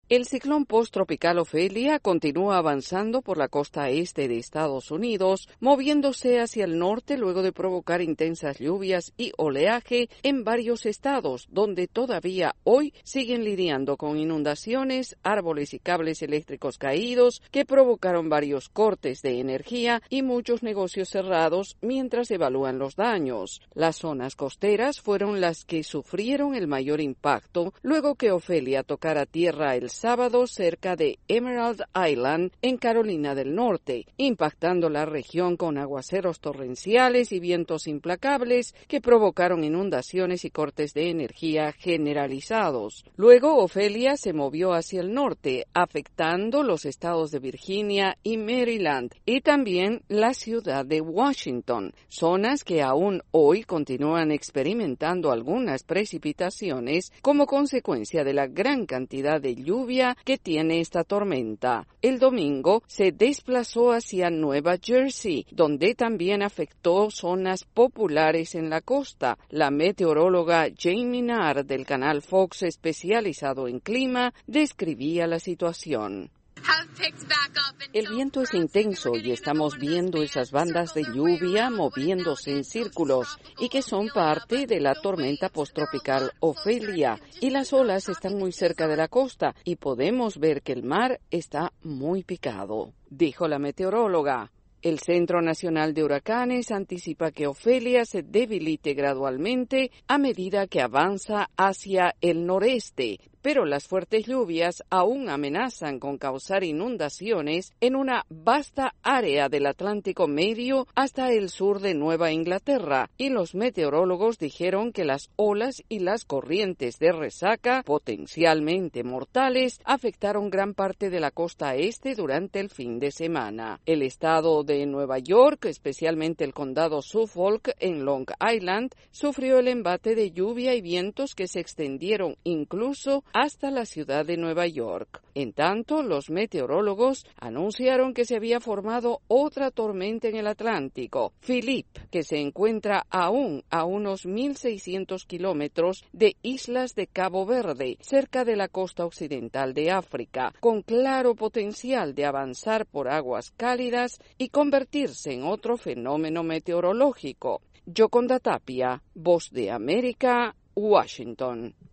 El ciclón posttropical Ofelia continúa avanzando por la costa este de Estados Unidos, moviéndose hacia el norte luego de provocar intensas lluvias y oleaje en varios estados, donde todavía hoy siguen lidiando con inundaciones, árboles y cables eléctricos caídos que provocaron varios cortes de energía y muchos negocios cerrados mientras evalúan los daños. Las zonas costeras fueron las que sufrieron el mayor impacto luego que Ofelia tocara tierra el sábado cerca de Emerald Island, en Carolina del Norte, impactando la región con aguaceros torrenciales y vientos implacables que provocaron inundaciones y cortes de energía generalizados. Luego, Ofelia se movió hacia el norte, afectando los estados de Virginia y Maryland, y también la ciudad de Washington, zonas que aún hoy continúan experimentando algunas precipitaciones como consecuencia de la gran cantidad de lluvia que tiene esta tormenta. El domingo se desplazó hacia Nueva Jersey, donde también afectó zonas populares en la costa. La meteoróloga Jamie Nard del canal Fox especializado en clima describía la situación. El viento es intenso y estamos viendo esas bandas de lluvia moviéndose en círculos y que son parte de la tormenta posttropical Ofelia, y las olas están muy cerca de la costa y podemos ver que el mar está muy picado, dijo la meteoróloga. El Centro Nacional de Huracanes anticipa que Ofelia se debilite gradualmente a medida que avanza hacia el noreste, pero las fuertes lluvias aún amenazan con causar inundaciones en una vasta área del Atlántico Medio hasta el sur de Nueva Inglaterra, y los meteorólogos dijeron que las olas y las corrientes de resaca, potencialmente mortales, afectaron gran parte de la costa este durante el fin de semana. El estado de Nueva York, especialmente el condado Suffolk en Long Island, sufrió el embate de lluvia y vientos que se extendieron incluso hasta la ciudad de Nueva York. En tanto, los meteorólogos anunciaron que se había formado otra tormenta en el Atlántico, Philip, que se encuentra aún a unos 1.600 kilómetros de islas de Cabo Verde, cerca de la costa occidental de África, con claro potencial de avanzar por aguas cálidas y convertirse en otro fenómeno meteorológico. Yoconda Tapia, Voz de América, Washington.